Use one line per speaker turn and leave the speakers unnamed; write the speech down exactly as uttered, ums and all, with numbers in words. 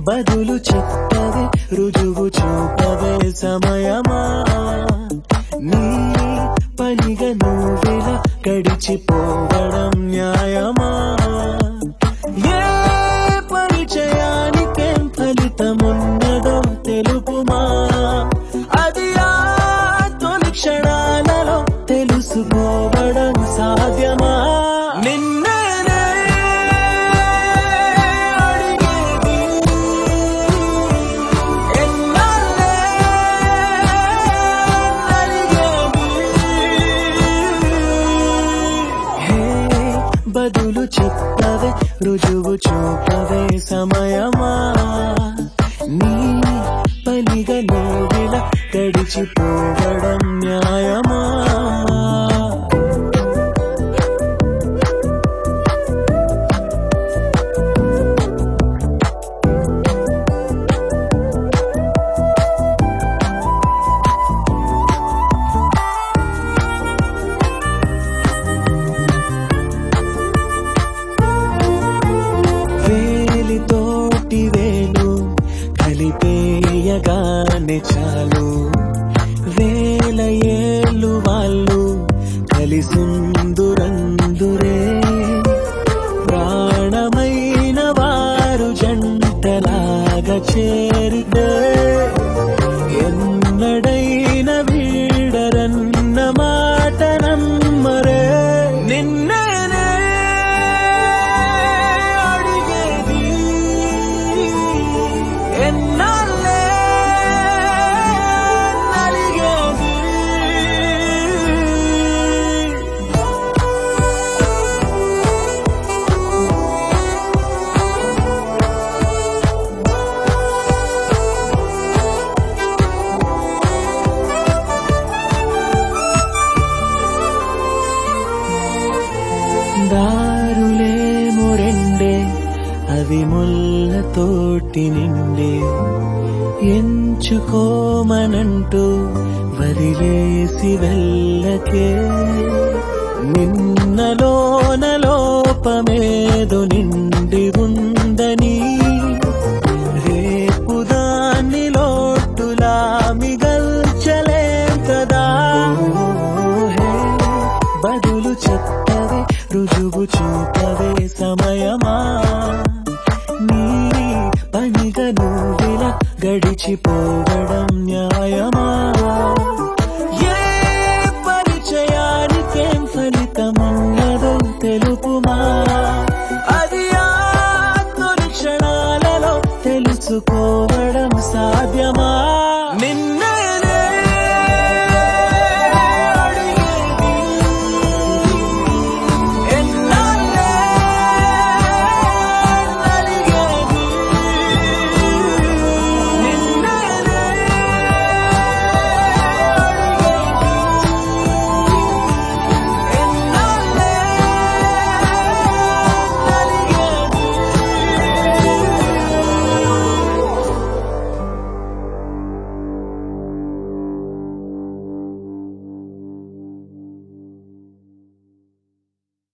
బదులు చెప్పవే రుజువు చూపవే సమయమా నీ పనిగా నువ్వెలా గడిచిపోవడం న్యాయమా ఏ పరిచయానికేం ఫలితమున్నదో తెలుపుమా అది ఆ తొలి క్షణాలలో తెలుసుకోవడం సాధ్యమా నిన్నేనే అడిగేది ఎన్నాళ్ళే అడిగేది హే బదులు చెప్పవే రుజువు చూపవే సమయమా నీ పనిగా నువ్విలా గడిచిపోవడం న్యాయమా వేలితోటి వేలు కలిపేయగానే చాలు వేల ఏళ్ళు వాళ్ళు కలిసుందురందురే ప్రాణమైన వారు జంటలాగా చేరితే ఎన్నడైన వీడరన్న మాట నమ్మరే నిన్నేనే అడిగేది ఎన్నాళ్ళే నలిగేది దారులేమో రెండే అవి ముళ్ళతోటి నిండే ఎంచుకోమనంటూ వదిలేసి వెళ్ళకే నిన్నలోన లోపమేదో నిండి ఉందని రేపు దాన్ని లోటులా మిగల్చలేం కదా హే బదులు చెప్పవే రుజువు చూపవే సమయమా నీ పనిగా నువ్విలా గడిచిపోవడం న్యాయమా ఏ పరిచయానికేం ఫలితమున్నదో తెలుపుమా అది ఆ తొలి క్షణాలలో తెలుసుకో